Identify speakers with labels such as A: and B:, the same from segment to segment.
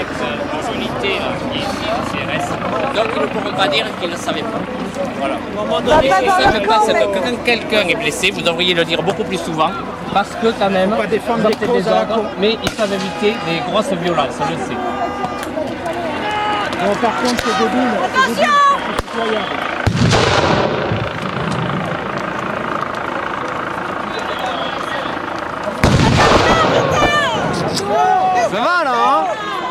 A: l'ex-unité qui est ici, le CRS. Donc ils ne pourront pas dire qu'ils ne savaient pas. Voilà. Quand quelqu'un est blessé, vous devriez le dire beaucoup plus souvent, parce que quand même,
B: on va défendre les causes à la con.
A: mais ils savent éviter des grosses violences, je le sais.
B: Bon, par contre, c'est débile. Attention!
C: Ça va là, hein?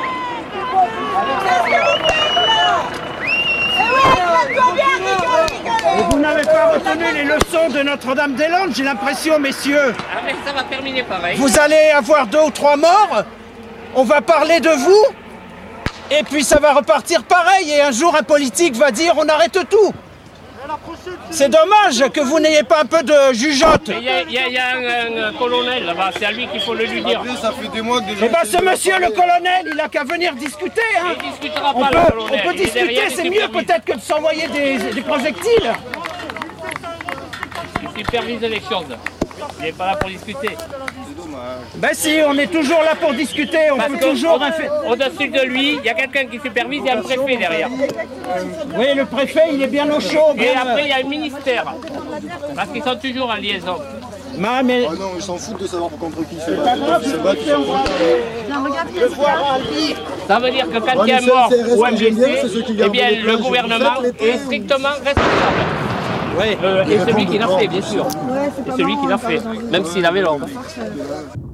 B: Et vous n'avez pas retenu les leçons de Notre-Dame-des-Landes, j'ai l'impression, messieurs.
A: Ah mais ça va terminer pareil.
B: Vous allez avoir 2 ou 3 morts, on va parler de vous, et puis ça va repartir pareil, et un jour un politique va dire on arrête tout. C'est dommage que vous n'ayez pas un peu de jugeote.
A: Il y a un colonel là-bas, c'est à lui qu'il faut le lui dire.
D: Ça fait des mois que déjà.
B: Eh bien ce monsieur le colonel, il a qu'à venir discuter. Hein.
A: Il discutera
B: On
A: pas,
B: peut,
A: le colonel.
B: on peut
A: Il est
B: discuter,
A: derrière,
B: c'est
A: il
B: mieux
A: supervise.
B: peut-être que de s'envoyer des projectiles.
A: Il supervise les choses. Il n'est pas là pour discuter.
B: Ben si, on est toujours là pour discuter, on
A: Parce
B: peut
A: que
B: toujours...
A: au-dessus de lui, il y a quelqu'un qui supervise, il y a un préfet derrière.
B: Oui, le préfet, il est bien au chaud.
A: Et après, il y a un ministère. Parce qu'ils sont toujours en liaison.
B: Mais...
D: Ah non, ils s'en foutent de savoir contre qui ils se
B: Pas
D: battent.
B: grave,
D: Ils se battent, ils s'en foutent.
B: le voir à lui.
A: Ça veut dire que quand il y a un
D: mais ça,
A: mort
D: c'est
A: ou un
D: RS,
A: blessé,
D: c'est ceux qui
A: eh
D: gardent
A: bien
D: les
A: le
D: plages,
A: gouvernement
D: vous faites les
A: est strictement responsable.
B: Oui.
A: Et celui qui l'a fait, bien sûr. C'est celui qui l'a fait, même s'il avait l'ordre.